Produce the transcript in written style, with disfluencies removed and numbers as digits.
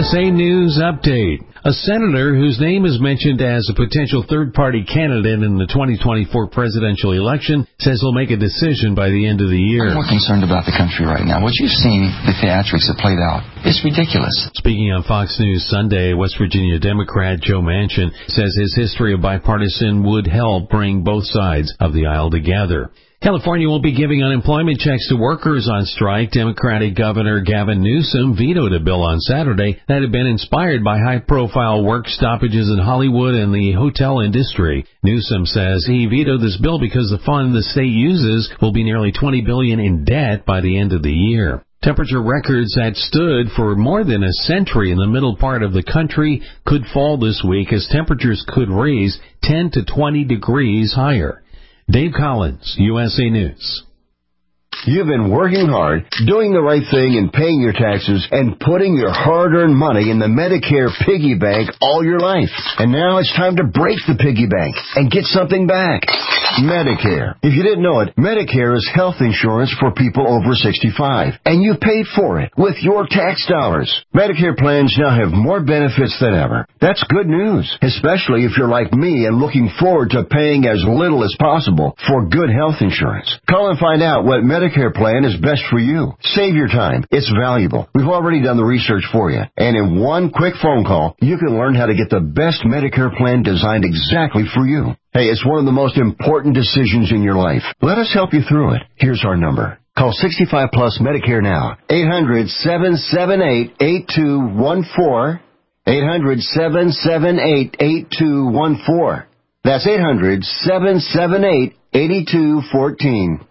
USA News Update. A senator whose name is mentioned as a potential third-party candidate in the 2024 presidential election says he'll make a decision by the end of the year. I'm more concerned about the country right now. What you've seen, the theatrics that played out, it's ridiculous. Speaking on Fox News Sunday, West Virginia Democrat Joe Manchin says his history of bipartisan would help bring both sides of the aisle together. California will be giving unemployment checks to workers on strike. Democratic Governor Gavin Newsom vetoed a bill on Saturday that had been inspired by high-profile work stoppages in Hollywood and the hotel industry. Newsom says he vetoed this bill because the fund the state uses will be nearly $20 billion in debt by the end of the year. Temperature records that stood for more than a century in the middle part of the country could fall this week as temperatures could raise 10 to 20 degrees higher. Dave Collins, USA News. You've been working hard, doing the right thing and paying your taxes and putting your hard-earned money in the Medicare piggy bank all your life. And now it's time to break the piggy bank and get something back. Medicare. If you didn't know it, Medicare is health insurance for people over 65. And you paid for it with your tax dollars. Medicare plans now have more benefits than ever. That's good news, especially if you're like me and looking forward to paying as little as possible for good health insurance. Call and find out what Medicare plan is best for you. Save your time. It's valuable. We've already done the research for you. And in one quick phone call, you can learn how to get the best Medicare plan designed exactly for you. Hey, it's one of the most important decisions in your life. Let us help you through it. Here's our number. Call 65 Plus Medicare now. 800-778-8214. 800-778-8214. That's 800-778-8214.